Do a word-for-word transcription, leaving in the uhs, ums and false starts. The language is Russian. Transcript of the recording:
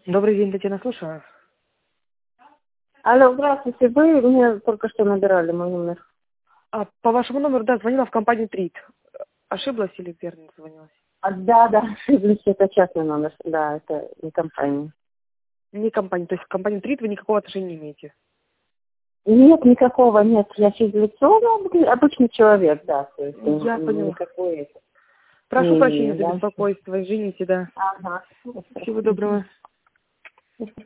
Добрый день, Татьяна, слушаю. Алло, здравствуйте. Вы мне только что набирали мой номер. А, по вашему номеру, да, звонила в компанию Трит. Ошиблась или верно звонилась? А, да, да, ошиблись, это частный номер. Да, это не компания. Не компания, то есть к компании Трит вы никакого отношения не имеете? Нет, никакого нет. Я физлицо, но обычный человек, да. То есть Я м, поняла. никакой это Прошу не прощения имею, за да. беспокойство, извините, да. Ага. Всего доброго.